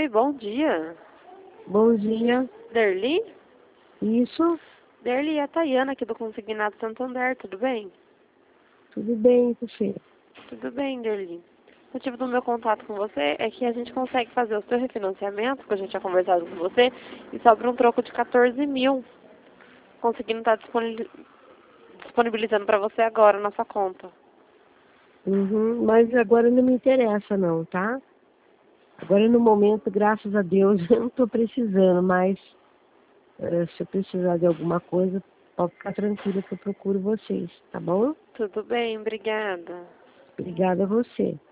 Oi, bom dia. Bom dia. Derli? Isso? Derli, é a Tayana aqui do Consignado Santander, tudo bem? Tudo bem, você? Tudo bem, Derli. O motivo do meu contato com você é que a gente consegue fazer o seu refinanciamento, que a gente tinha conversado com você, e sobra um troco de 14 mil, conseguindo estar disponibilizando para você agora na sua conta. Mas agora não me interessa não, tá? Agora no momento, graças a Deus, eu não estou precisando, mas se eu precisar de alguma coisa, pode ficar tranquila que eu procuro vocês, tá bom? Tudo bem, obrigada. Obrigada a você.